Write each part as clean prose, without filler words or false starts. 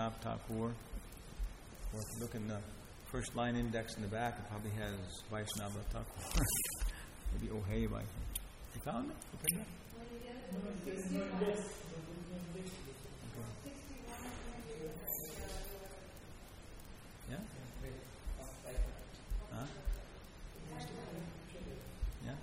Vaishnava Thakur. Or if you look in the first line index in the back, it probably has Vaishnava Thakur. Maybe Ohei Vaishnava. You found it? You found it? Yeah? Huh? Yeah?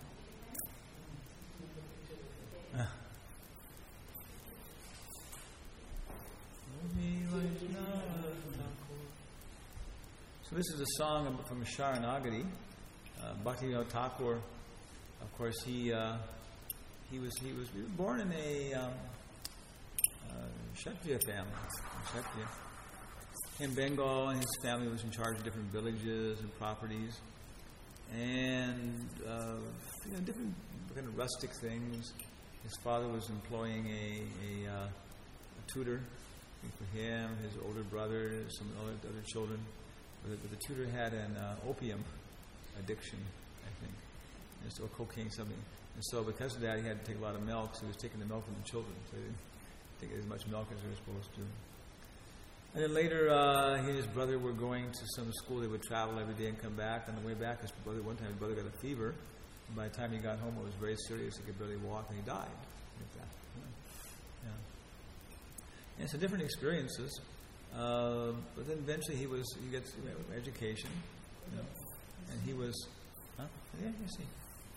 So this is a song from Sharanagati. Bhaktivinoda Thakur, of course, he was born in a Kshatriya family. Kshatriya. In Bengal, and his family was in charge of different villages and properties, and different kind of rustic things. His father was employing a tutor for him, his older brother, some other children. But the tutor had an opium addiction, I think, or cocaine, something. And so because of that, he had to take a lot of milk, so he was taking the milk from the children. So he didn't take as much milk as they were supposed to. And then later, he and his brother were going to some school. They would travel every day and come back. On the way back, one time his brother got a fever. And by the time he got home, it was very serious. He could barely walk, and he died like that. Yeah. And so different experiences. But then eventually he gets education, and he was, yeah, you see,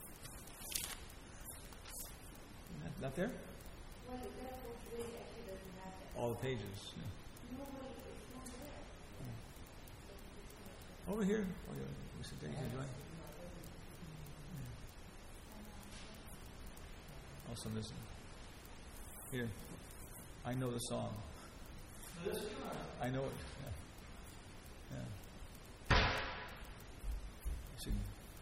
not there. All the pages. Yeah. Over here. Oh, yeah. We sit there. You can join. Also missing. Here. I know the song. I know it. Yeah. Okay.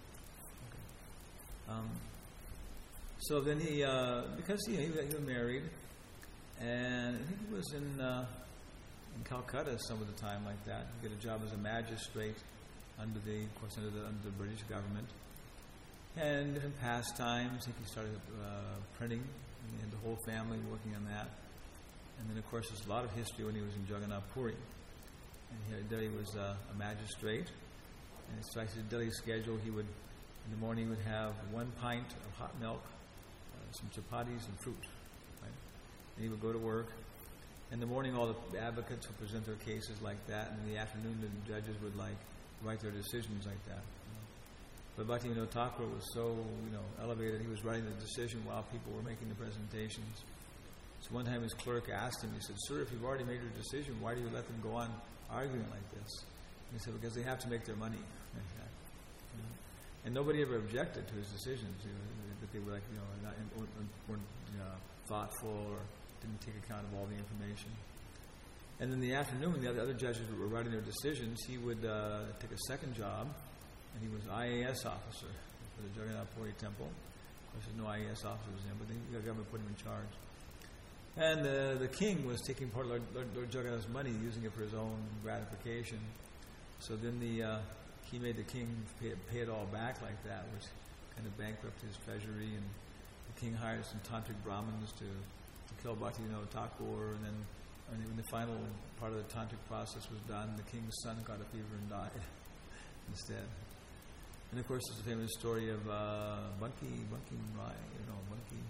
So then he, because he was married, and I think he was in Calcutta some of the time like that. He got a job as a magistrate under the British government, and different pastimes. I think he started printing, and the whole family working on that. And then, of course, there's a lot of history when he was in Jagannath Puri. And there he was a magistrate. And so his daily schedule, in the morning, he would have 1 pint of hot milk, some chapatis and fruit. Right? And he would go to work. In the morning, all the advocates would present their cases like that. And in the afternoon, the judges would write their decisions like that. But Bhaktivinoda Thakur was so elevated. He was writing the decision while people were making the presentations. So one time his clerk asked him, he said, "Sir, if you've already made your decision, why do you let them go on arguing like this?" And he said, "Because they have to make their money." Like that. And nobody ever objected to his decisions, that they were weren't thoughtful or didn't take account of all the information. And in the afternoon, when the other judges were writing their decisions, he would take a second job, and he was IAS officer for the Jagannath Puri temple. Of course, there's no IAS officers in, but the government put him in charge. And the king was taking part of Lord Jagannath's money, using it for his own gratification. So then he made the king pay it all back like that, which kind of bankrupted his treasury. And the king hired some tantric Brahmins to kill Bhaktivinoda Thakur. And then when the final part of the tantric process was done, the king's son got a fever and died instead. And of course, there's a famous story of Bunky Rai, Bunky.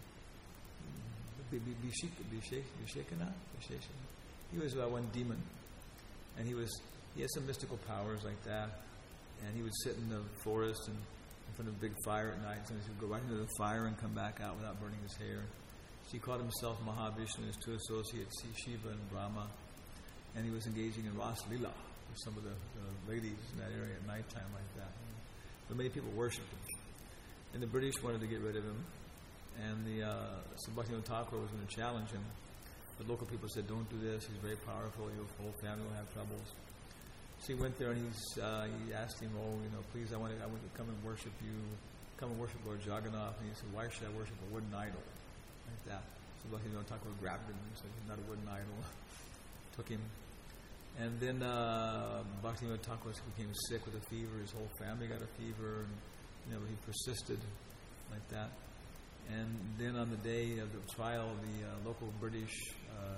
Vishekana. He was one demon, and he had some mystical powers like that. And he would sit in the forest and in front of a big fire at night. Sometimes he would go right into the fire and come back out without burning his hair. So he called himself Mahavishnu, his two associates, Shiva and Brahma, and he was engaging in Ras Lila with some of the ladies in that area at nighttime like that. But many people worshipped him, and the British wanted to get rid of him. And so Bhaktivinoda Thakur was going to challenge him. But local people said, "Don't do this. He's very powerful. Your whole family will have troubles." So he went there and he asked him, "Please, I want to come and worship you. Come and worship Lord Jagannath." And he said, "Why should I worship a wooden idol?" Like that. So Bhaktivinoda Thakur grabbed him and said, "He's not a wooden idol." Took him. And then Bhaktivinoda Thakur became sick with a fever. His whole family got a fever. And he persisted like that. And then on the day of the trial, the local British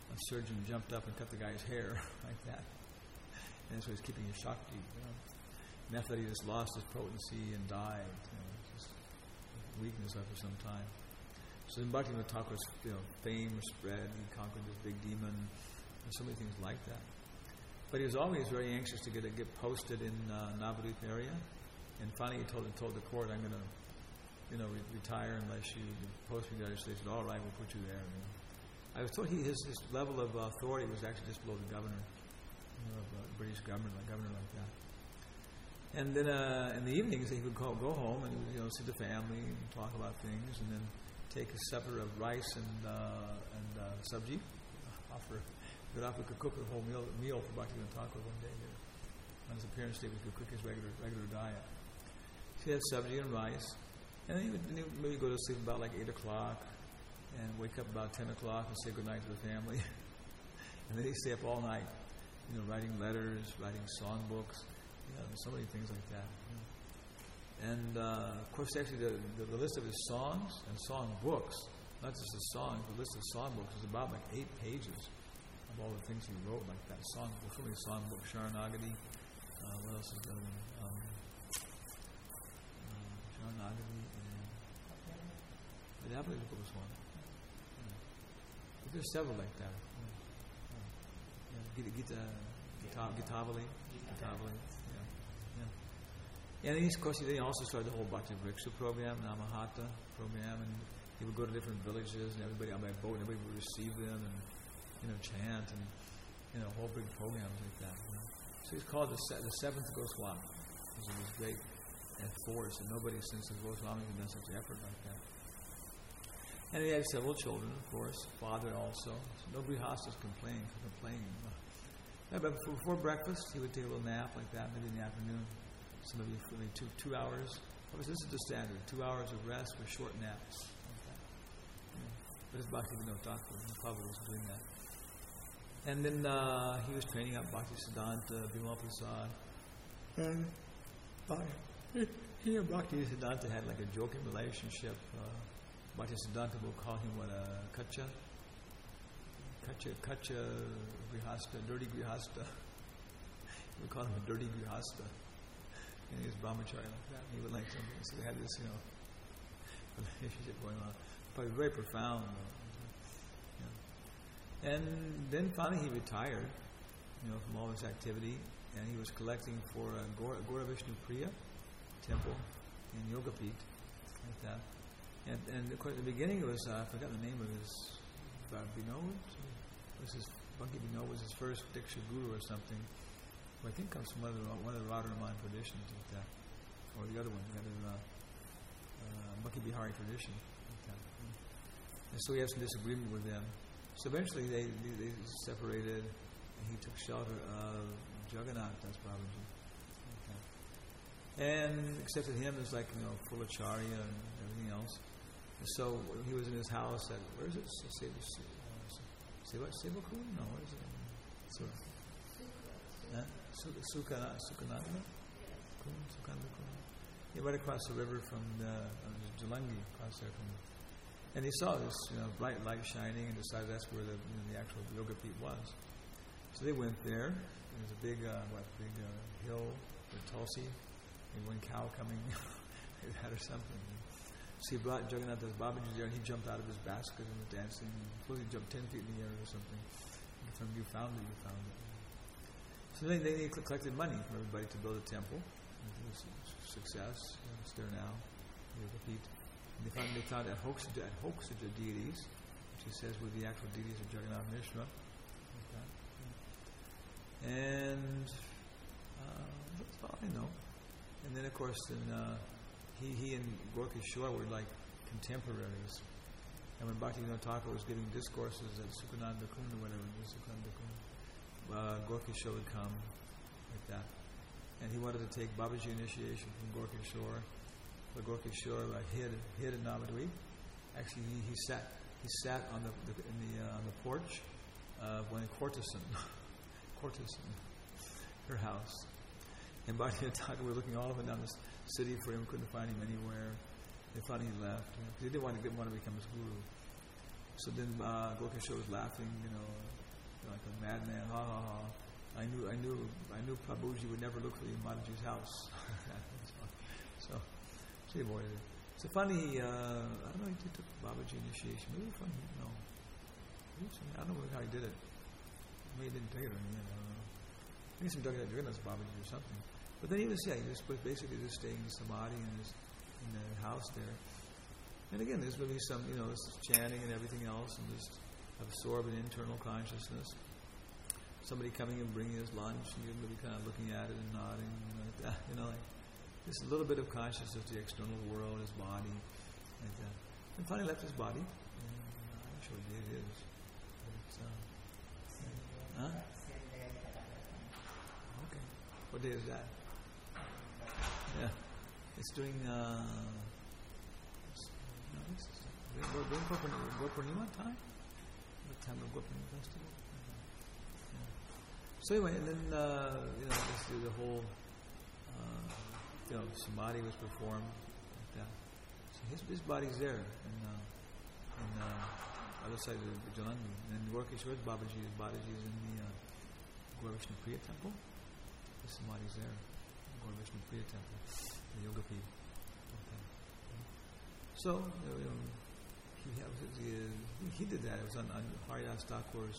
a surgeon jumped up and cut the guy's hair like that. And so he's keeping his Shakti. And after that, he just lost his potency and died. Just weakness after some time. So then Bhaktivinoda Thakur's fame spread. He conquered this big demon. And so many things like that. But he was always very anxious to get posted in Navadvip area. And finally, he told the court, "I'm going to, retire unless you post me there." They said, "All right, we'll put you there." I was told his level of authority was actually just below the governor, of British government, like that. And then in the evenings, he would go home and see the family and talk about things, and then take a supper of rice and sabji. He could cook a whole meal for Bhaktivinoda Thakur one day here. On his appearance day, we could cook his regular diet. So he had sabji and rice, and then he would maybe go to sleep about like 8 o'clock, and wake up about 10 o'clock and say goodnight to the family. And then he'd stay up all night, writing letters, writing songbooks, so many things like that. And of course, actually, the list of his songs and songbooks, not just his songs, the list of songbooks is about like 8 pages of all the things he wrote like that. Songbook, so many songbooks, Sharanagati. What else is that one? Sharanagati and Adapalika was one. But there's several like that. Gitavali. And he also started the whole Bhakti Vriksha program, Namahata program, and he would go to different villages, and everybody on my boat, and everybody would receive them, and chant, and whole big programs like that. So he's called the seventh Goswami. He was great at force, and nobody since the Goswami had done such effort like that. And he had several children, of course, father also. So no grihastas complaining. But before breakfast, he would take a little nap like that, maybe in the afternoon. So maybe 2 hours. This is the standard, 2 hours of rest with short naps. Like that. But it's Bhaktivinoda Thakur, Prabhupada was doing that. And then he was training up Bhaktisiddhanta, Bimal Prasad. And he and Bhaktisiddhanta had like a joking relationship. Bhaktisiddhanta will call him Kacha Grihasta, dirty Grihasta. He would call him a dirty Grihasta. And he was brahmachari like that. He would like something. So they had this, relationship going on. Probably very profound. And then finally he retired, from all his activity, and he was collecting for Gaura Vishnu Priya temple in Yogapith, like that. And of course, at the beginning it was, I forgot the name of his, Vinod? Banki Vinod was his first Diksha Guru or something. Who I think comes from one of the Radharaman traditions like that. Or the other one, Banki Bihari tradition. Like that. And so he had some disagreement with them. So eventually they separated, and he took shelter of Jagannath Das Babaji. Okay. And accepted him as full acharya and everything else. And so he was in his house at, where is it? Sevaku? No, what is it? Sukhananda? He right across the river from Jalangi, across there from. And he saw this, bright light shining, and decided that's where the actual Yogapith was. So they went there. There was a big hill with Tulsi, and one cow coming like that or something. So he brought Jagannath Das Babaji there, and he jumped out of his basket and was dancing. Suppose he jumped 10 feet in the air or something. From you found it. So they collected money from everybody to build a temple. It was a success. It's there now. Yogapith. And they found at Hoxaja deities, which he says were the actual deities of Jagannath Mishra. Like that. And that's all I know. And then, of course, he and Gorkishore were like contemporaries. And when Bhaktivinoda Thakur was giving discourses at Sukhananda Kund or whatever, Gorkishore would come like that. And he wanted to take Babaji initiation from Gorkishore. But Gorkishore hid in Navadvip. Actually, he sat on the porch of one courtesan, her house. And Bhaktivinoda Thakur were looking all up and down the city for him, couldn't find him anywhere. They thought he left. He didn't want to become his guru. So then Gorkishore was laughing, like a madman. Ha ha ha! I knew Prabhuji would never look for you in Mataji's house. So he avoided it. So finally, I don't know if he took Babaji initiation. Maybe from no. I don't know how he did it. Maybe he didn't take it or anything. I don't know. I think some Jagannath Babaji or something. But then he was basically just staying in samadhi in the house there. And again, there's going to be some, this chanting and everything else, and just absorb an internal consciousness. Somebody coming and bringing his lunch, and you're going to be kind of looking at it and nodding, like that, like just a little bit of consciousness of the external world, his body, like that. And finally left his body. I'm not sure what day it is. But okay. What day is that? Yeah. It's during Gopurnima time? The time of Gopurnima festival? Yeah. So anyway, and then, this is the whole, samadhi was performed like that. So his body's there in other side of the Jalandhar. And Gorkeshwar Babaji's body is in the Gaur Vishnu Priya temple. His samadhi's there. Gaur Vishnu Priya temple. The Yoga Pit. Okay. So, he did that. It was on Haridas Thakur's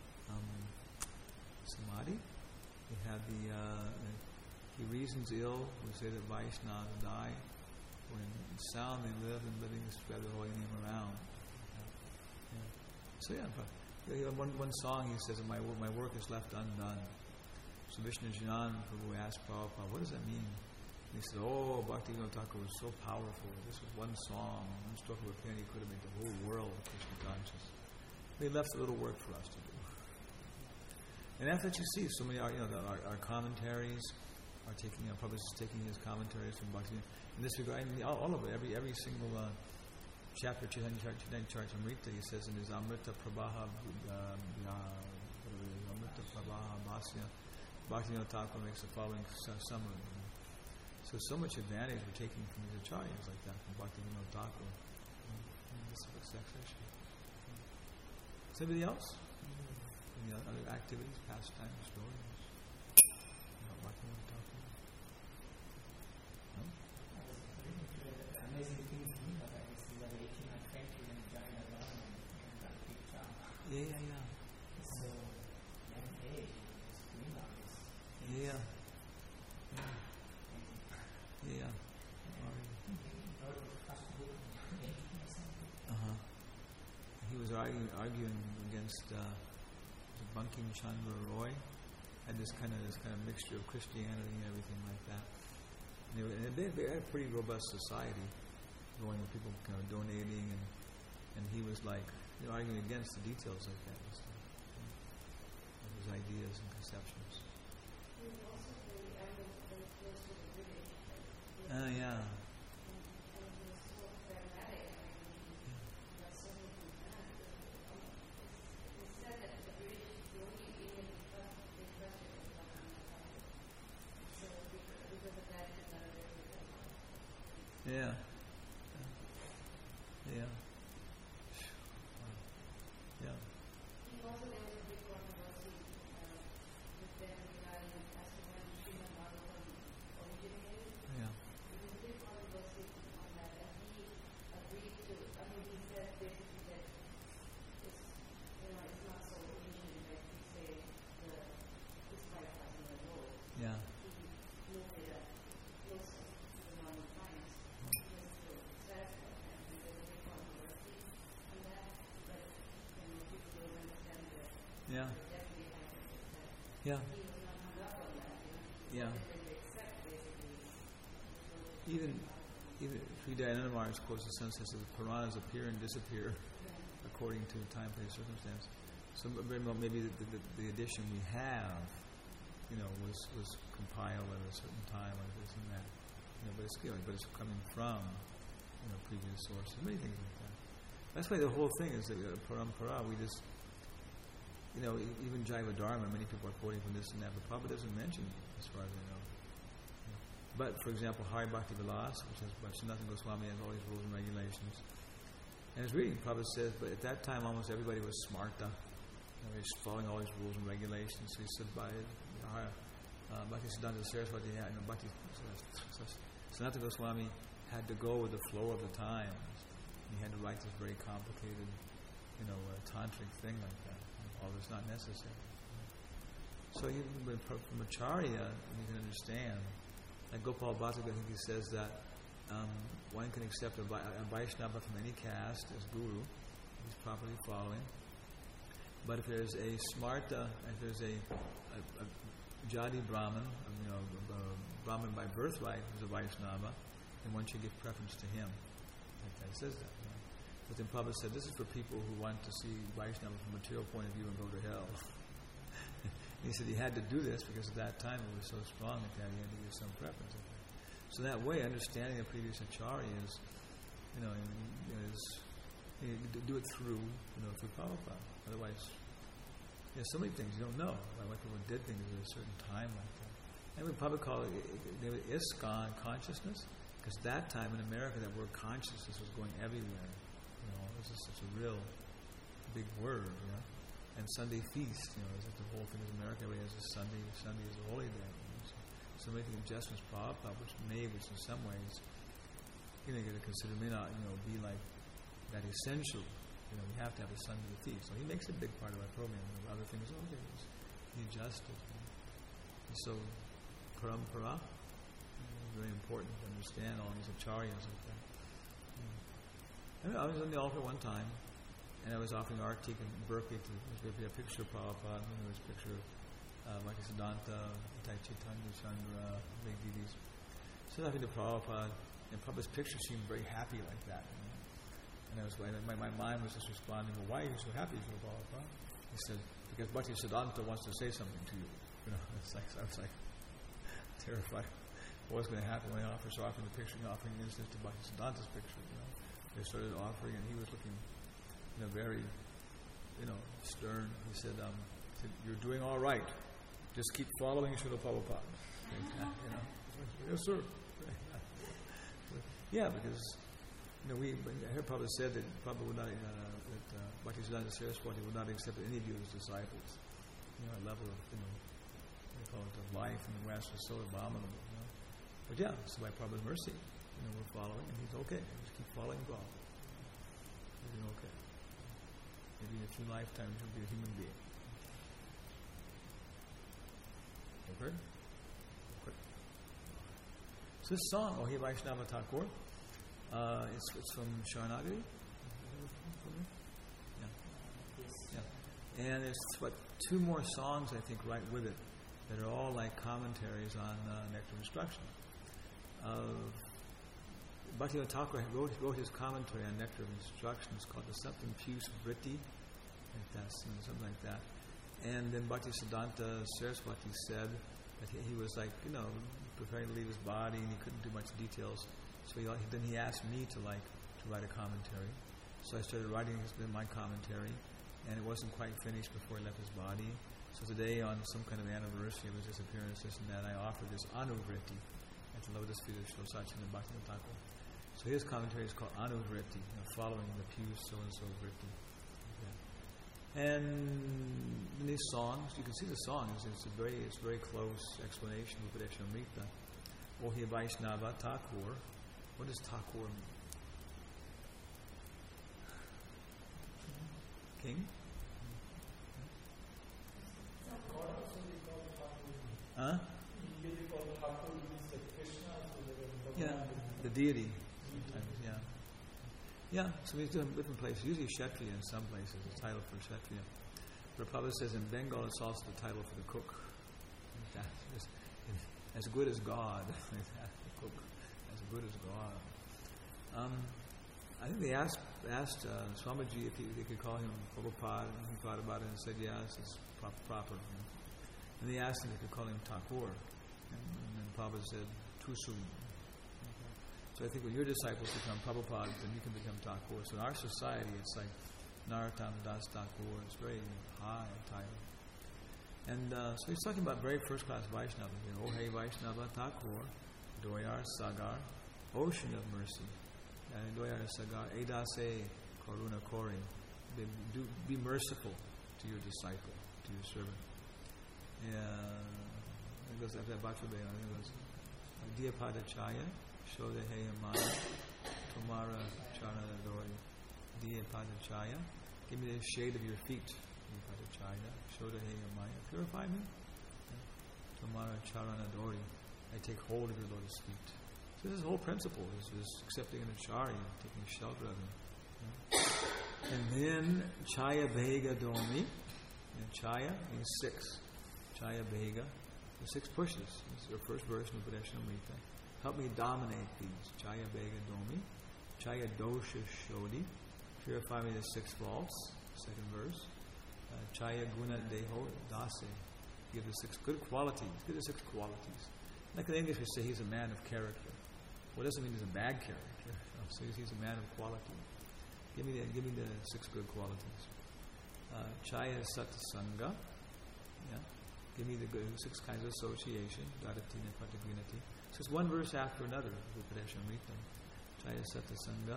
samadhi. He had he reasons ill. We say that Vaishnavas die. When in sound they live, and living is spread the holy name around. Yeah. So one song he says, my work is left undone. So Vishnu Janan Prabhu asked Prabhupada, what does that mean? And he said, Bhaktivinoda Thakur was so powerful. This was one song, one stroke of a pen, he could have made the whole world Krishna conscious. They left a little work for us to do. And after that, you see so many, our commentaries are taking, Prabhupada is taking his commentaries from Bhaktivinoda. In this regard, all of it, every single chapter, Chaitanya Charitamrita, he says in his Amrita Prabhaha Bhasya, Bhaktivinoda Thakur makes the following summary. So much advantage we're taking from these acharyas like that, from Bhaktivinoda Thakur. This section. Somebody else? Any other activities, pastimes, stories? Bhaktivinoda Thakur? No? Amazing thing for me about this is that 1820 when Jaina Dharma and got a big job. Yeah. So, young age, was doing all this. Yeah. He was arguing against Bankim Chandra Roy. Had this kind of mixture of Christianity and everything like that. And they had a pretty robust society going, with people kind of donating, and he was like arguing against the details like that and stuff. Of his ideas and conceptions. He was also very close to the British. Yeah. And he was so pragmatic. He got so many commands. He said that the British, the only Indian they trusted was Bhaktivinoda. So because of that, he got a very good job. Yeah. He also, there was a big controversy with them regarding as to when Srimad Bhagavatam originated. Yeah. There was a big controversy on that, and he agreed to. He said basically that it's not so ancient like we say it's 5,000 years old. Yeah. He moved it up closer to the modern times just to satisfy them, and there was a big controversy on that. But people don't understand that. Yeah. Definitely happened that. Yeah. He was not hung up on that. Yeah. They accept basically. Even Sri Dayananda quotes the sense that the Puranas appear and disappear according to time, place, circumstance. So maybe the edition we have, was compiled at a certain time or this and that. But it's coming from previous sources, many things like that. That's why the whole thing is that parampara. We just even Jaiva Dharma, many people are quoting from this and that, but Prabhupada doesn't mention it as far as I know. But, for example, Hari Bhakti Vilas, which has Sanatana Goswami, has all these rules and regulations. And it's reading, Prabhupada says, but at that time almost everybody was smarta. he's following all these rules and regulations. So he said by Bhaktisiddhanta Saraswati, Sanatana Goswami had to go with the flow of the times. He had to write this very complicated, tantric thing like that. All that's not necessary. So from Acharya, you can understand. Like Gopal Bhatta, I think he says that one can accept a Vaishnava from any caste as guru. He's properly following. But if there's a smarta, if there's a Jadi Brahmin, Brahmin by birthright who's a Vaishnava, then one should give preference to him. Like that says that. But then Prabhupada said, this is for people who want to see Vaishnava from a material point of view and go to hell. And he said he had to do this because at that time it was so strong that he had to give some preference. So that way, understanding the previous Acharya is, do it through Prabhupada. Otherwise, so many things you don't know. Why people did things at a certain time like that. And we probably call it ISKCON consciousness, because that time in America, that word consciousness was going everywhere. It was just such a real big word. And Sunday feast, the whole thing is America. Everybody has a Sunday. Sunday is a holy day. So making adjustments, Prabhupada, which in some ways, you got to consider may not, be like that essential. We have to have a Sunday feast. So he makes a big part of our program. Other things, he adjusted. And so, parampara, very important to understand all these acharyas like that. I was on the altar one time, and I was offering artik in Berkeley. There was going to be a picture of Prabhupada, and there was a picture of Bhaktisiddhanta, Tai Chaitanya, Chandra, big DVDs. So I think to Prabhupada, and Prabhupada's picture seemed very happy like that. And my mind was just responding, well, why are you so happy, Prabhupada? He said, because Bhaktisiddhanta wants to say something to you. I was like terrified. What was going to happen when I offering the picture, offering instance to Bhaktisiddhanta's picture? They started offering, and he was looking, very, stern. He said, "You're doing all right. Just keep following Srila Prabhupada." Yes, sir. Yeah, because I heard Prabhupada said that Prabhupada would not, that Bhaktisiddhanta Saraswati would not accept any of you as disciples. A level of, they call it of life in the West was so abominable. But yeah, so by Prabhupada's mercy, we're following, and he's okay. Just keep following Prabhupada. You're doing okay. Maybe in a few lifetimes you'll be a human being. Okay? Okay. So this song, Ohi Vaishnava Thakur, it's from Sharanagari. Yeah. And there's two more songs I think right with it that are all like commentaries on Nectar of Instruction. Bhaktivinoda Thakur wrote his commentary on Nectar of Instruction. It's called the something Puce Vritti, something like that. And then Bhaktisiddhanta Saraswati said that he was preparing to leave his body and he couldn't do much details. So then he asked me to write a commentary. So I started writing my commentary, and it wasn't quite finished before he left his body. So today, on some kind of anniversary of his disappearance, and that, I offered this Anuvritti at the Lotus feet of Srila Sachidana Bhaktivinoda Thakur. So his commentary is called Anuvritti, following the Puce so-and-so Vritti. And in these songs, you can see the songs. It's very close explanation of Upadeshamrita. Ohi Vaishnava Thakur. What does Thakur mean? King? Huh? Yeah, the deity. Sometimes, yeah, so we do in different places. Usually Kshatriya in some places, the title for Kshatriya. But Prabhupada says in Bengal it's also the title for the cook. As good as God. The cook. As good as God. I think they asked Swamiji if they could call him Prabhupada, and he thought about it and said yes, it's proper. And they asked him if they could call him Thakur. And then Prabhupada said, too soon. So I think when your disciples become Prabhupada, then you can become Thakur. So in our society, it's like Narottam Das Thakur. It's very high title. And so he's talking about very first-class Vaishnava here. Oh, hey, Vaishnava Thakur, Doyar Sagar, ocean of mercy. Doyar Sagar, Edase Karuna Kori. Be merciful to your disciple, to your servant. It goes after that, Bhatradeva. It goes, Diyapada Chaya, Shodaheya Maya, Tomara Charana Dori. Diyapada Chaya, give me the shade of your feet. Diyapada Chaya, Shodaheya Maya, purify me. Tomara Charana Dori, I take hold of your lotus feet. So this is the whole principle, is accepting an acharya, taking shelter of him. And then Chaya Bhega Domi, and Chaya means 6. Chaya Bhega, the 6 pushes. This is your first verse in Upadeshamrita. Help me dominate these. Chaya Bhega Domi, Chaya Dosha Shodhi, purify me the 6 faults. Second verse. Chaya Guna Deho Dase, give the 6 good qualities. Give the 6 qualities. Like in English we say he's a man of character. Well, it doesn't mean he's a bad character. So he's a man of quality. Give me the 6 good qualities. Chaya Satsanga. Yeah. Give me the good 6 kinds of association. Dadatina Patigunati. So it's one verse after another. Upadeshamrita. Chaya Satsanga.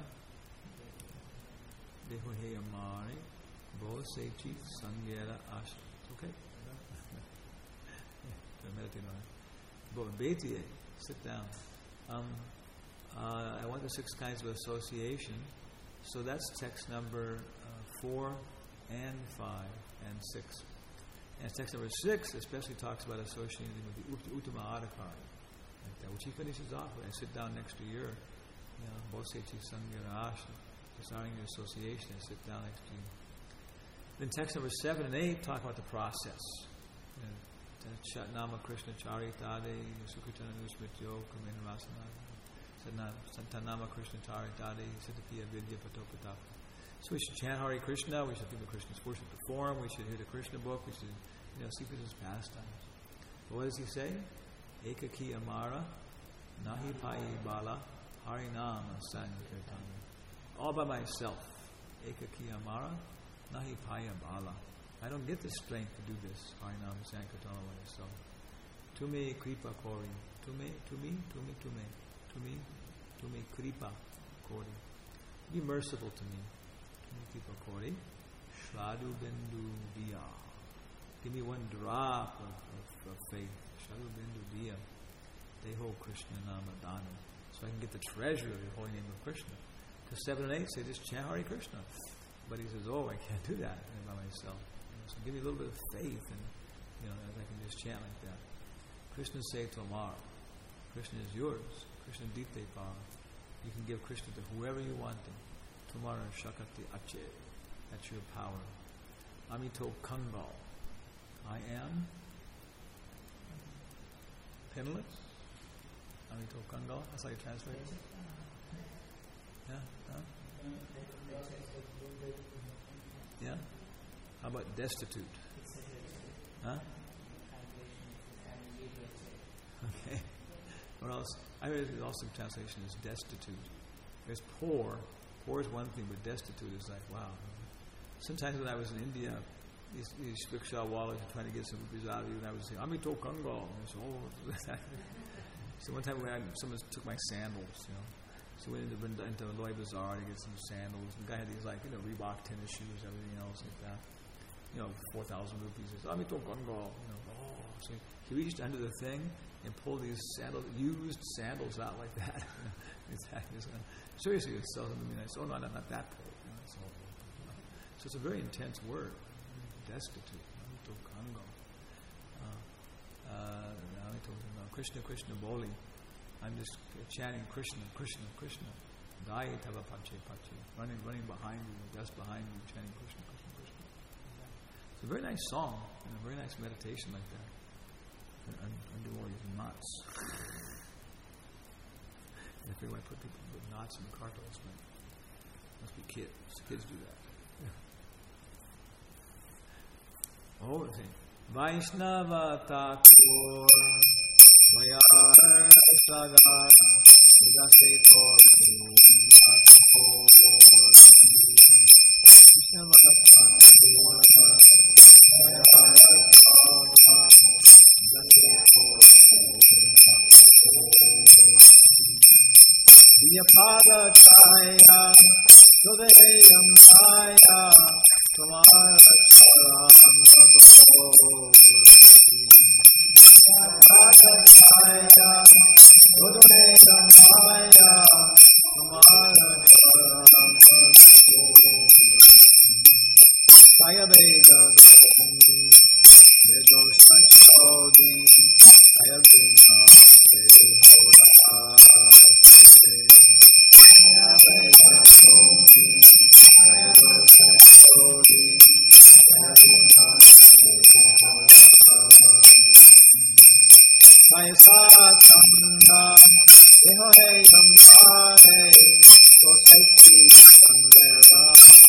Dehoheya Mari. Bo Sechi Sangyera Asha. Okay? Meditate on it. Bo Betiye. Sit down. I want the 6 kinds of association. So that's text number 4 and 5 and 6. And text number 6 especially talks about associating with the Uttama Adhikari, like that, which he finishes off with. I sit down next to your, Bosechi Sangyara Asha, desiring your association, I sit down next to you. Then text number 7 and 8 talk about the process. Nama Krishna Charitade, Sukritana Nusmityo, Kamin Rasana, Santanama Krishna Charitade, Siddhapiya Vidya Patopatapa. So we should chant Hare Krishna, we should think of Krishna's worship perform, we should hear the Krishna book, we should see Krishna's pastimes. But what does he say? Ekaki Amara, Nahi Pai Bala, Harinama Sankirtana. All by myself. Ekaki Amara, Nahi Pai Bala. I don't get the strength to do this Harinama Sankirtana by myself. Tume Kripa Kori. Tume Kripa Kori. Be merciful to me. Kripa Kori, Shradu Bindu Diya. Give me one drop of faith. Shradu Bindu Diya. Deho Krishna Nama Dana. So I can get the treasure of the holy name of Krishna. Because 7 and 8 say just chant Hare Krishna. But he says, I can't do that by myself. So give me a little bit of faith, and as I can just chant like that. Krishna say to Amar, Krishna is yours. Krishna Dite Par. You can give Krishna to whoever you want him. Tomorrow Shakati Ache. That's your power. Amito Kangal. I am penniless. Amito Kangal. That's how you translate it. Yeah? Huh? Yeah? How about destitute? Huh? Okay. What else? I heard also translation is destitute. There's poor. Poor is one thing, but destitute is like, wow. Sometimes when I was in India, these rickshaw wallahs were trying to get some rupees out of you, and I would say, Amito Kangal. So one time someone took my sandals, So we went into Loy Bazaar to get some sandals. The guy had these Reebok tennis shoes, everything else like that. 4,000 rupees. He said, Amito Kangal. So he reached under the thing and pulled these used sandals out like that. Seriously, it sells them to me. And I said, no, not that poor. So it's a very intense word. Destitute. Amito Kangal. Krishna, Krishna Boli. I'm just chanting Krishna, Krishna, Krishna. Dai Tava Pache Pache. Running behind you, just behind you, chanting Krishna, Krishna, Krishna. It's a very nice song, and a very nice meditation like that. And undo all these knots. I figure I put people with knots in the carpets, but must be kids. Kids do that. Oh, I think. Vaishnava Thakur Mayar Sagar Vidasetor Vaishnava Thakur Mayar Sagar Vidasetor Diyapada Chaya Sudheyam Chaya Kamara Chaya satsanga ehoe yamare kosaki sangera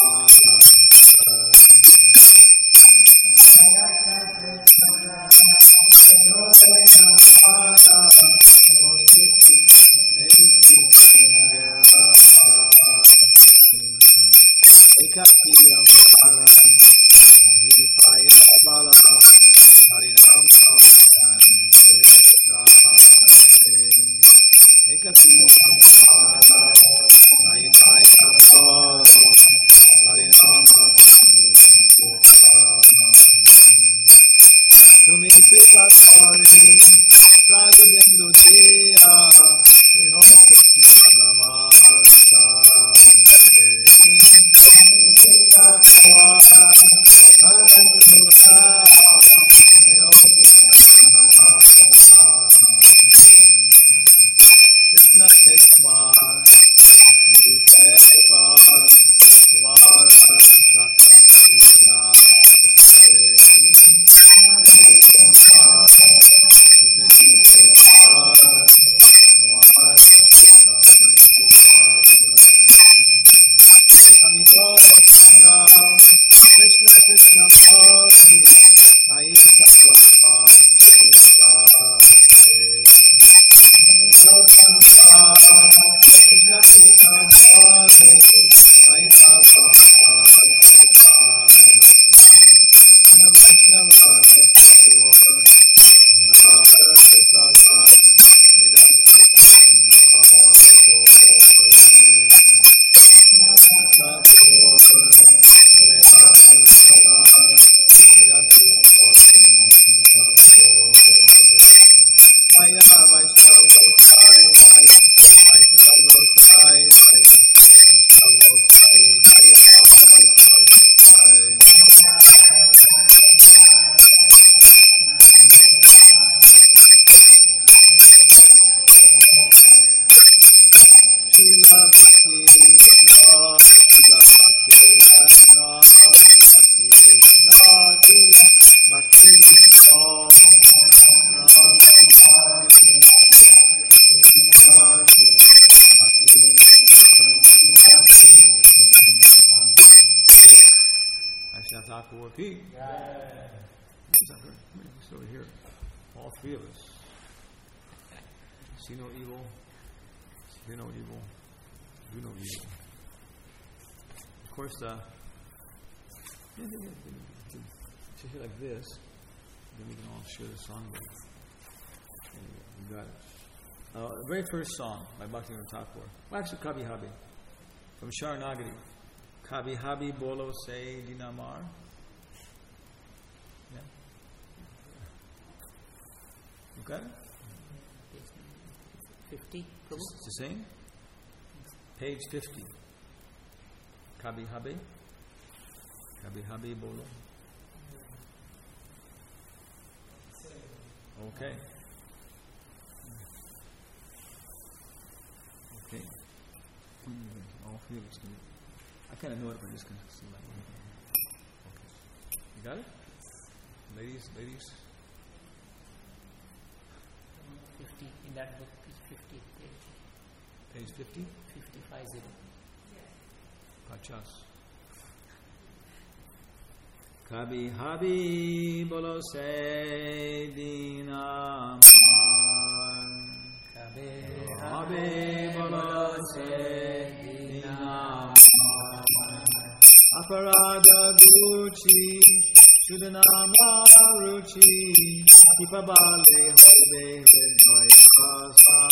Thakur Ki. Just over here. All three of us. See no evil. Hear no evil. Do no evil. Of course, if you like this, then we can all share the song. You got it. The very first song by Bhaktivinoda Thakur. Well, actually, Kabhi Habi. From Sharanagati. Kabhi Habi Bolo Se Dinamar. Yeah. You got it? 50. It's the same? Page 50. Kabhi Habi. Kabhi Habi Bolo. Okay. Okay. All three of us can. I kind of know it, but I'm just going to see like okay. You got it? Ladies? 50. In that book is 50. Page 50? 50. Pachas. Kabhi Habi Bolo Se Dinamar. Kabhi Habi Bolo Se Dinamar. Aparada Gucci Shudanama Ruchi Ipabale Hode Vidvaya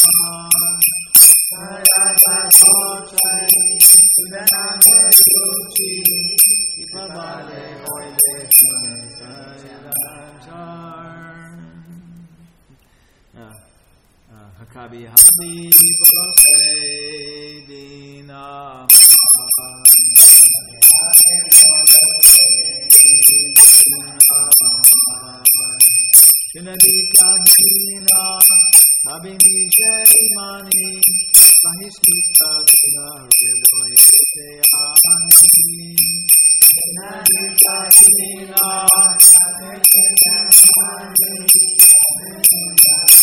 Aparada Gucci Shudanama Ruchi Ipabale Hode Kabhi Habi Bolo Se Dinamar. Shinadi Kahina Abhini Jaimani Mahishita Guna Hridayani Shinadi Kahina Abhini Jaimani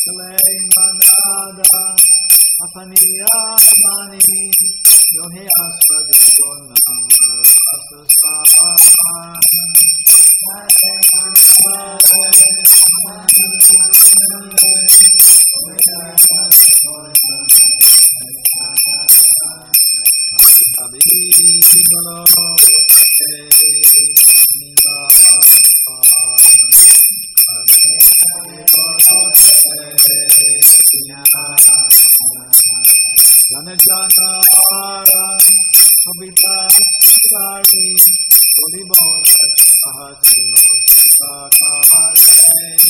Manada Apaniya Mani Yohe Asadi Gonam Asasa Jana Jana Abhita Sari Bodhibona Ahasima Sakare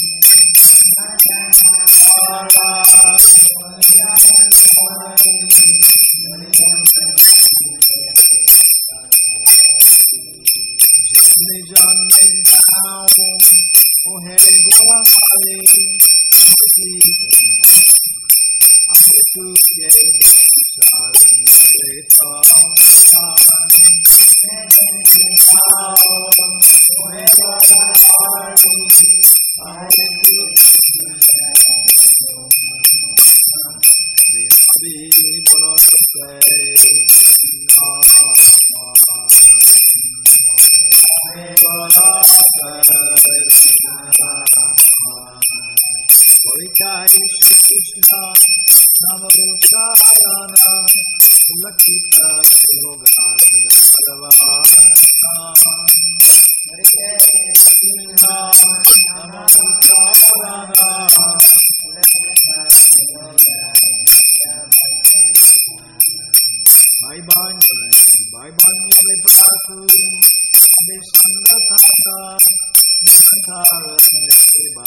Jane Jane Now Oh Hey Bhali Krishna Namaruchayana Lakita Yoga Sadava Bye bye Prabhu Visangata Nisantara Neva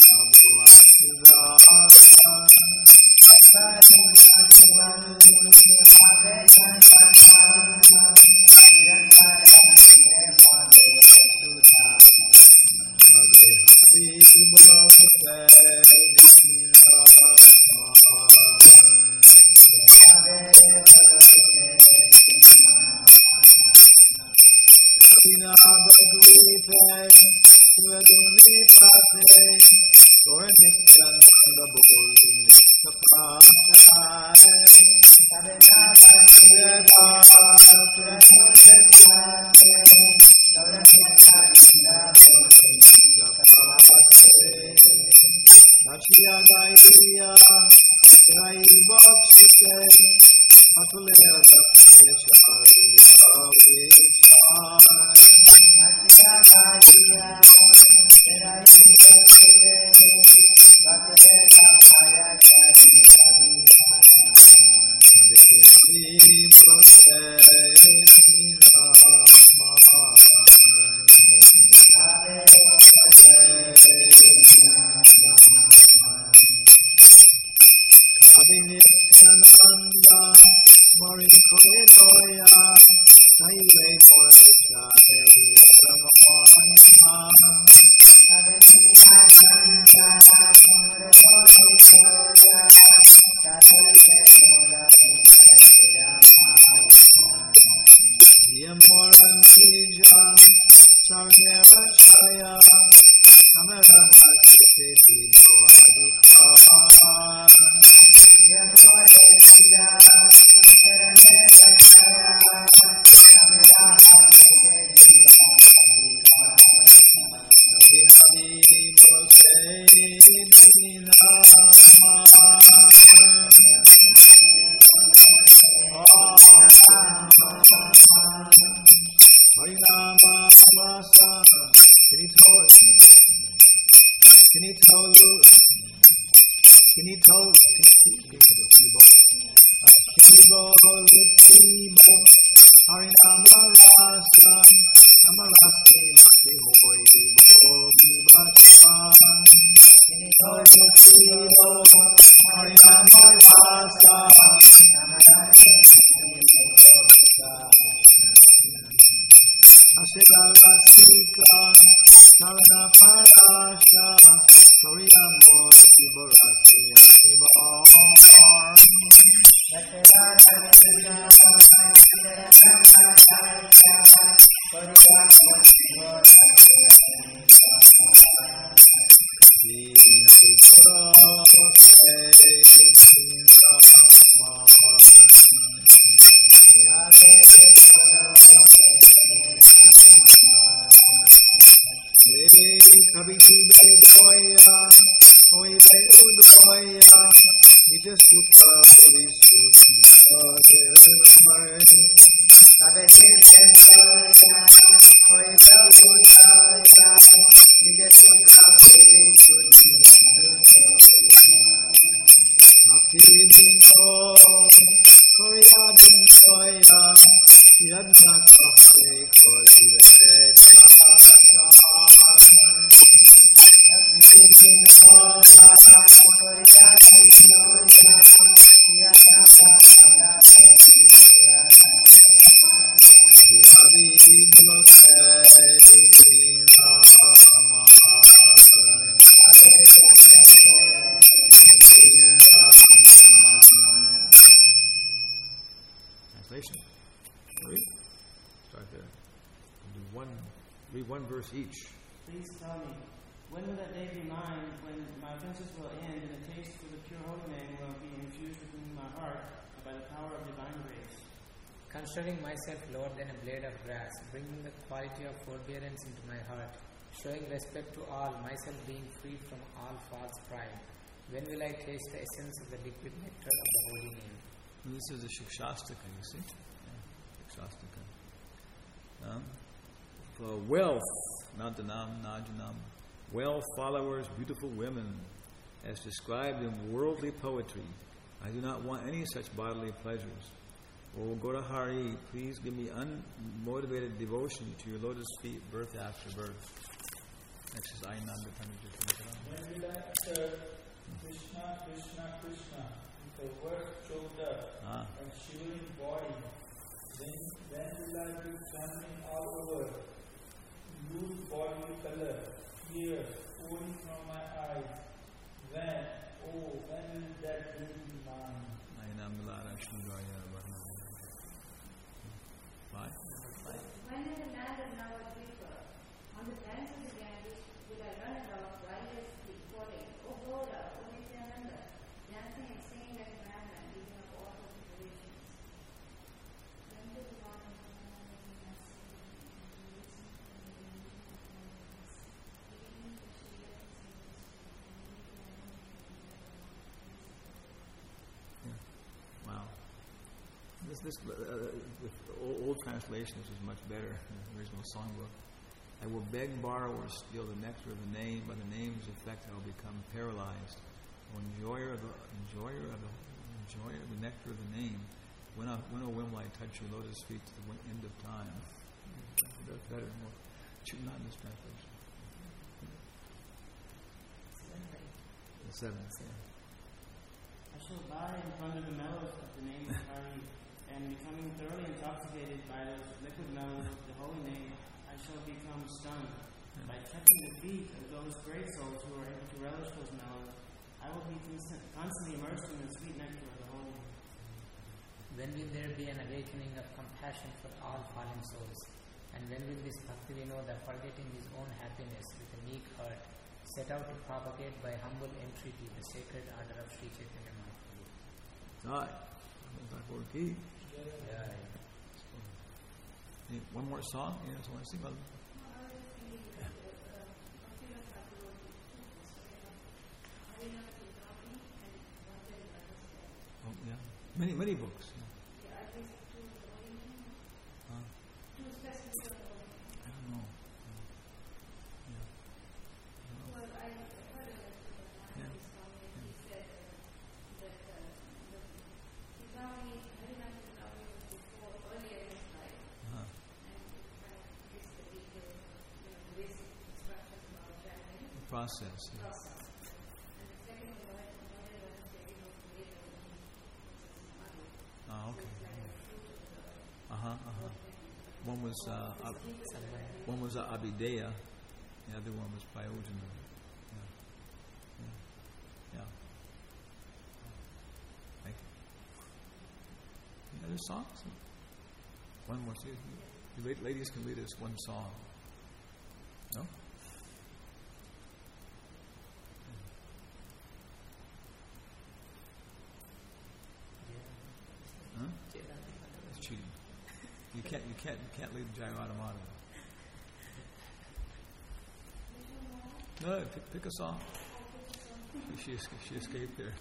kabhi dube boya, hoi be udoya, nij sukha puri sukha Sabe Sensaya, Hoi Sabutaya, Nija Sukha Puri Bhakti Vinyo, Koya Vinyoya, Yadna Kakse Kori Vedata. Bhakti Vinyoya, Koya Vinyoya, Yadna Kakse Adi Translation. Read. Start there. Read one verse each. Please tell me, when will that day be mine, when my offenses will end and the taste for the pure holy name will be infused within my heart by the power of divine grace? Considering myself lower than a blade of grass, bringing the quality of forbearance into my heart, showing respect to all, myself being free from all false pride. When will I taste the essence of the liquid nectar of the holy name? And this is the Shikshastaka, you see? Shikshastaka. For wealth, not the Nam, Najanam, wealth, followers, beautiful women, as described in worldly poetry. I do not want any such bodily pleasures. O Gaurahari, please give me unmotivated devotion to your lotus feet, birth after birth. Next is Ainanda Tanujit. When will I utter Krishna, Krishna, Krishna, with the word choked up and shivering body? Then will I be trembling all over, lose bodily color, tears pouring from my eyes? When will that day be mine? When in the land of Navadvipa, on the banks of the Ganges, will I run about tirelessly calling, O Gora, O Nityananda, dancing and singing like a madman, giving up all considerations. When will the Lord of the Wow. This old translation, this is much better than the original songbook. I will beg, borrow, or steal the nectar of the name. By the name's effect, I will become paralyzed. O enjoyer of the nectar of the name. When will I touch your lotus feet to the end of time? That's better. More. Not in this translation. The seventh. I shall lie and ponder the mellows of the name of Hari, and becoming thoroughly intoxicated by those liquid mellows of the holy name, I shall become stunned. By touching the feet of those great souls who are able to relish those mellows, I will be constantly immersed in the sweet nectar of the holy name. When will there be an awakening of compassion for all fallen souls? And when will this Bhakti Vinoda, forgetting his own happiness with a meek heart, set out to propagate by humble entreaty the sacred order of Sri Chaitanya Mahaprabhu? One more song? You just want to sing about it? Oh, yeah. Many books. Yeah. I don't know. Well, I heard of it from he said that Tigami, Harinatha Tigami was before, earlier in his life, and it kind of gives the details of, the basic instructions about chanting. The process. Yeah. And the second one, was later when he was Samadhi. Oh, okay. So it's like a fruit of the One was Abhideya, the other one was Prayojana. Yeah. Thank you. Any other songs? One more. You ladies can lead us one song. No? Huh? That's cheating. You can't lead Jayaratamata. No, pick a song. She escaped there.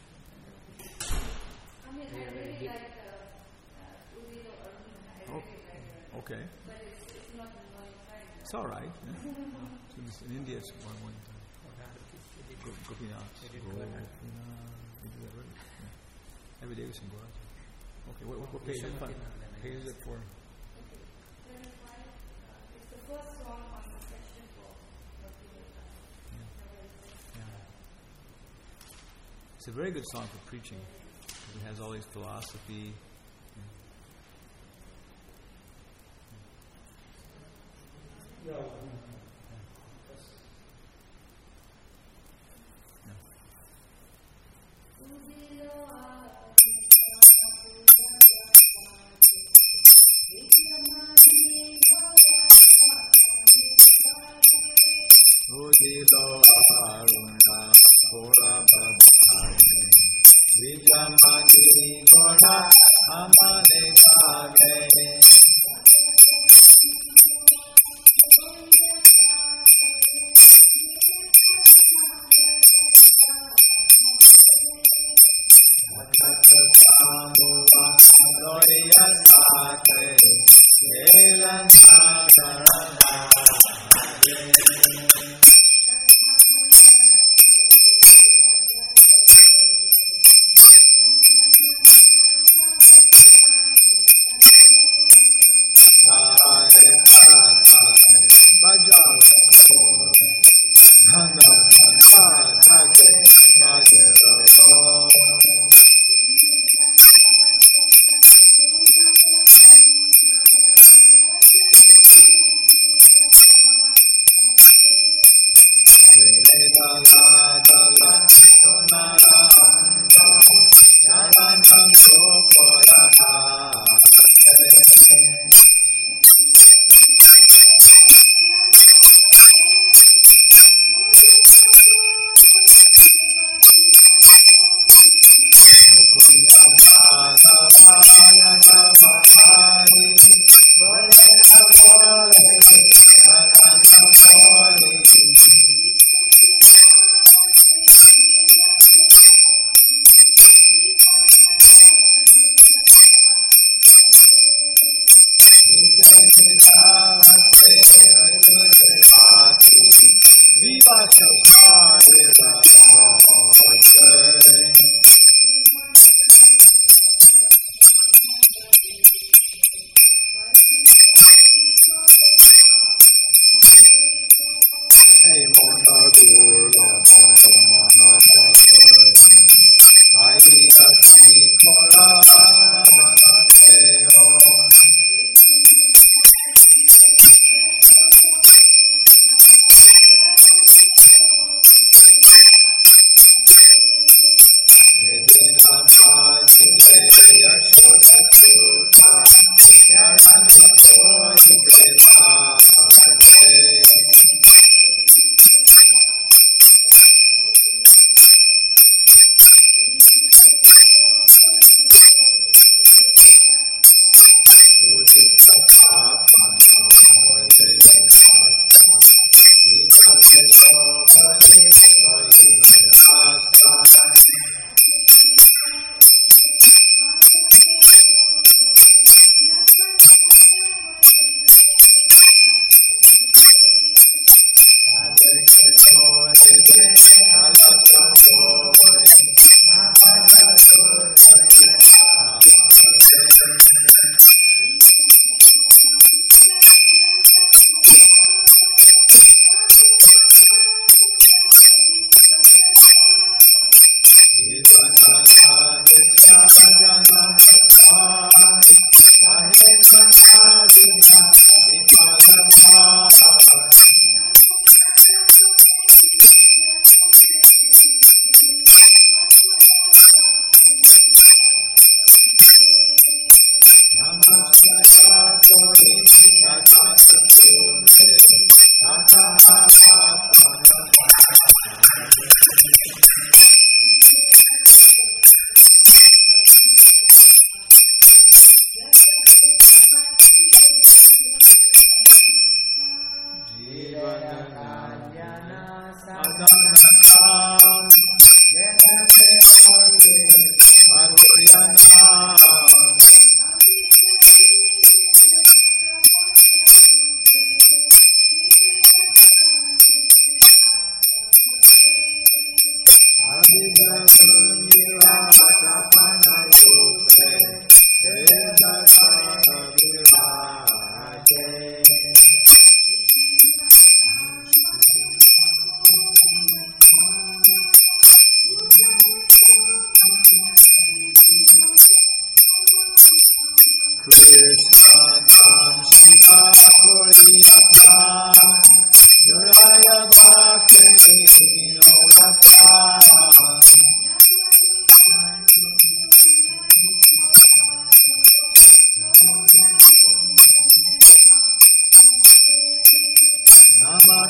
I mean, I really like Udit or Aruna. I really like her. Okay. But it's not in my time. It's all right. Yeah. So in India, it's one time. Gopinath. Gopinath. We do that already. Yeah. Every day we sing Goracha. Okay, what page is it? Page is it for? Okay. 35. It's the first song on the section for Bhakti-yoga. It's a very good song for preaching. It has all these philosophy. Yeah. Udilo Aruna Bora Babane Vijamani Bora Amane Kage Samuva Gloria Sate Elana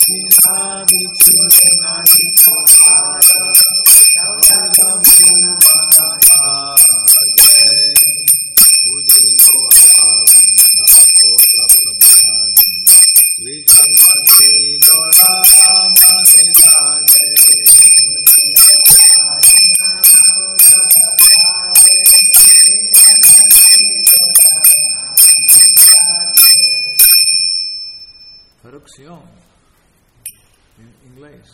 Traducción en inglés.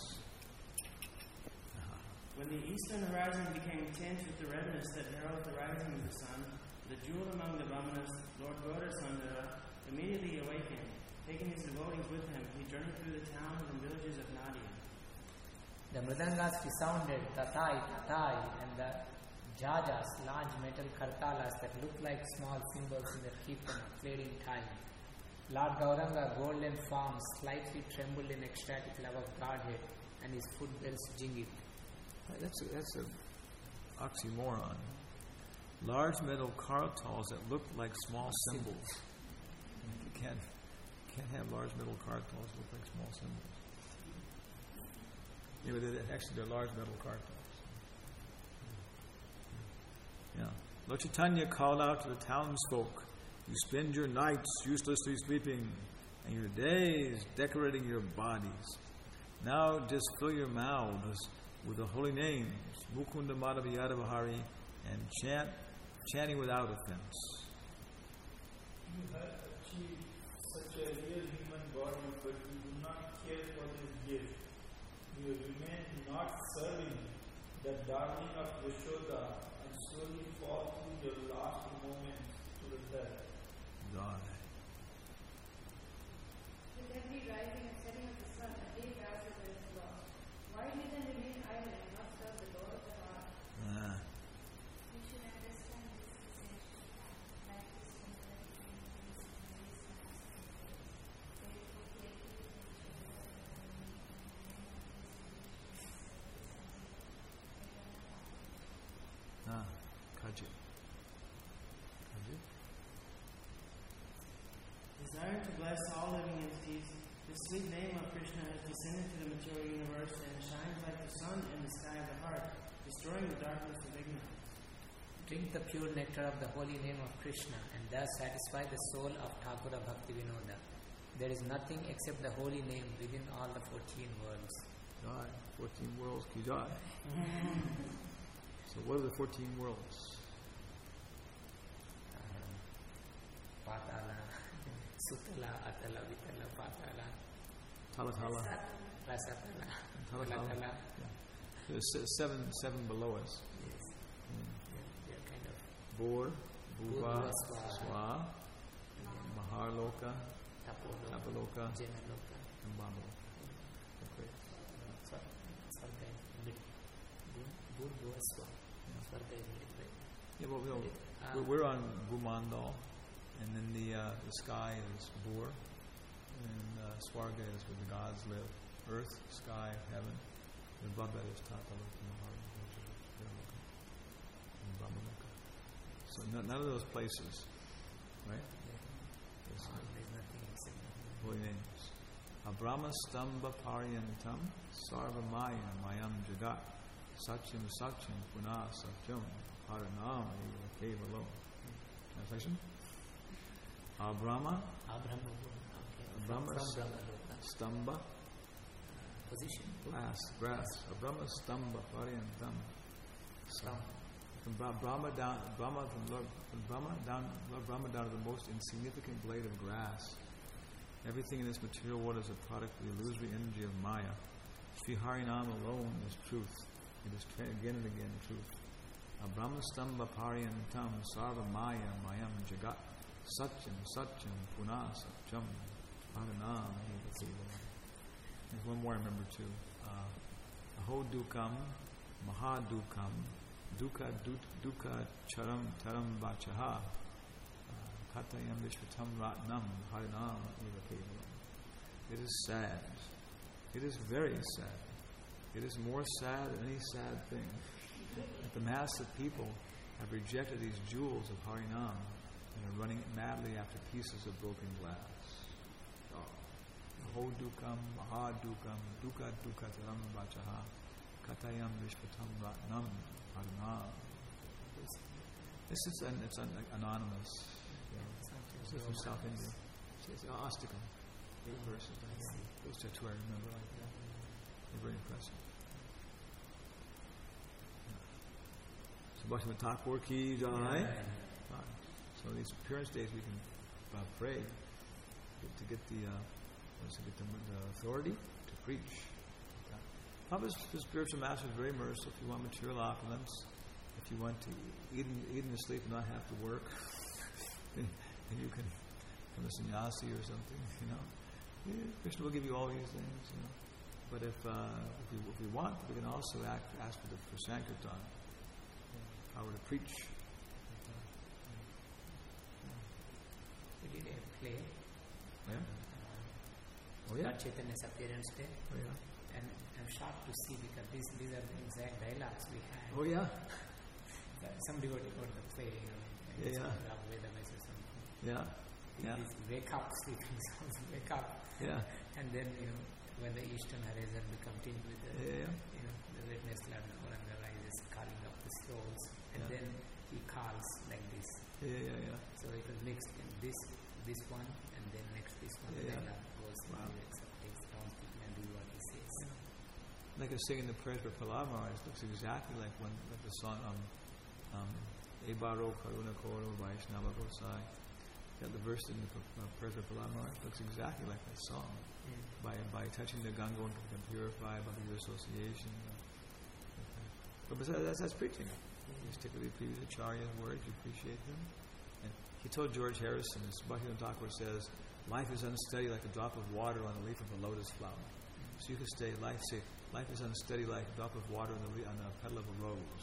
When the eastern horizon became tinged with the redness that heralds the rising of the sun, the jewel among the Brahmanas, Lord Gaurasundara, immediately awakened. Taking his devotees with him, he journeyed through the towns and villages of Nadia. The mridangas resounded, tatai, tatai, and the jajas, large metal kartalas that looked like small cymbals in the kirtana, played in time. Lord Gauranga, golden form, slightly trembled in ecstatic love of Godhead, and his foot bells jingled. That's an oxymoron. Large metal kartals that look like small cymbals. You can't have large metal kartals look like small cymbals. Yeah, but they're large metal kartals. Yeah. Lord Chaitanya called out to the townsfolk, "You spend your nights uselessly sleeping, and your days decorating your bodies. Now just fill your mouths with the holy names, Mukunda Madhava Yadava Hari, and chanting without offense." You have achieved such a real human body, but you do not care for this gift. You remain not serving the darling of Yashoda and slowly fall through your last moments to the death. God. With every rising and setting of the sun, a day passes and is lost. Why do you then remain idle and not serve the Lord of the heart? We should understand this essential fact. Life is temporary and things and ways are therefore care to the nature of Kaji. Desiring to bless all living entities, the sweet name of Krishna has descended to the material universe and shines like the sun in the sky of the heart, destroying the darkness of ignorance. Drink the pure nectar of the holy name of Krishna and thus satisfy the soul of Thakura Bhakti Vinoda. There is nothing except the holy name within all the 14 worlds. Jai. 14 worlds ki jai. So what are the 14 worlds? Patala, Sutala, Atala, Vitala, Patala, Talatala. Rasatala, Talatala. Talatala. Yeah. There's seven below us. Yes. They're kind of Bur, Bhuva, Bhuva, Swa, Swa, Maharloka, Tapoloka, Tapaloka, Janaloka, and Bhamaloka. Okay. Svarga is mid. Bhuva, Swa. Svarga is mid, right? Yeah, well, we're on Bhumandal, and then the sky is Bur, and Swarga is where the gods live. Earth, sky, heaven. And above that is Tapaloka, Maharloka, and Bhamaloka. So none of those places, right? There's nothing except holy names. Abrahma Stamba Paryantam Sarvamaya Mayam Jagat Satyam Satyam Puna Satyam Haranam Eva Kevalo. Translation? Abrahma Brahma Stamba position. grass. Abrahma Stamba Paryantam. From Brahma down to the most insignificant blade of grass. Everything in this material world is a product of the illusory energy of Maya. Sri Harinam alone is truth. It is again and again truth. Brahma Stamba Paryantam Sarva Maya Mayam Jagat Satyam Satyam Puna Satyam Harinam. There's one more I remember too. Aho Dukam Mahadukam Dukkha Charam Taram Vachaha Katayam Vishvatam Ratnam Harinam Eva Kevalam. It is sad. It is very sad. It is more sad than any sad thing that the mass of people have rejected these jewels of Harinam and are running madly after pieces of broken glass. Oh. ho dukam, maha dukam, dukkha dukkataram vachaha, katayam vishpatam ratnam arna. It's anonymous. It's from South India. It's Astikam. 8 verses. Those two I remember like that. They're very impressive. So Bhaktivinoda Thakur ki jai. So these appearance days we can pray to get the authority to preach. Prabhupada's spiritual master is very merciful. If you want material opulence, if you want to eat and sleep and not have to work, then you can become a sannyasi or something, Krishna will give you all these things, But if we want, we can also ask for Sankirtan, power to preach. We did a play. Yeah? Lord Chaitanya's appearance day. Oh, yeah. And I'm shocked to see because these are the exact dialogues we had. Oh, yeah. Somebody wrote the play, Yeah. Vedamis or something. Yeah. Yeah. Wake up, sleeping sounds, wake up. Yeah. And then, when the Eastern horizon will continue with the, the witness Lord Gauranga is calling up the souls. And then he calls like this. Yeah. So it will mix in this one, and then next this one. Yeah. And then goes takes down and do what he says. Like I was singing the prayers for Prahlad Maharaj, it looks exactly like the song Ebaro Karuna Koro Vaishnava Gosai. The verse in the prayers for Prahlad Maharaj looks exactly like that song. By touching the Ganga and become purified by the association. But besides, that's preaching. You stick with the Acharya's words, you appreciate them. And he told George Harrison, as Bhaktivinoda Thakur says, life is unsteady like a drop of water on a leaf of a lotus flower. So you can say, life is unsteady like a drop of water on a petal of a rose.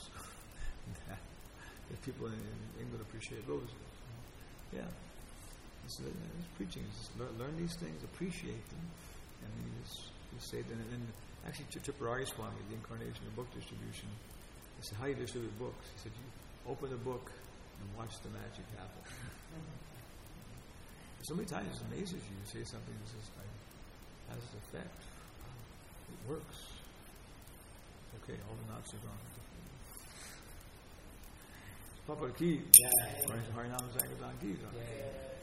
If people in England appreciate roses. Yeah. It's preaching. Just learn these things, appreciate them, and then you say them. And actually, Triparari Swami, the incarnation of book distribution, he said, how do you distribute books? He said, you open the book and watch the magic happen. So many times it amazes you. You say something that just has this effect. It works. Okay, all the knots are gone. Papa ki, Harinam Sankirtan ki.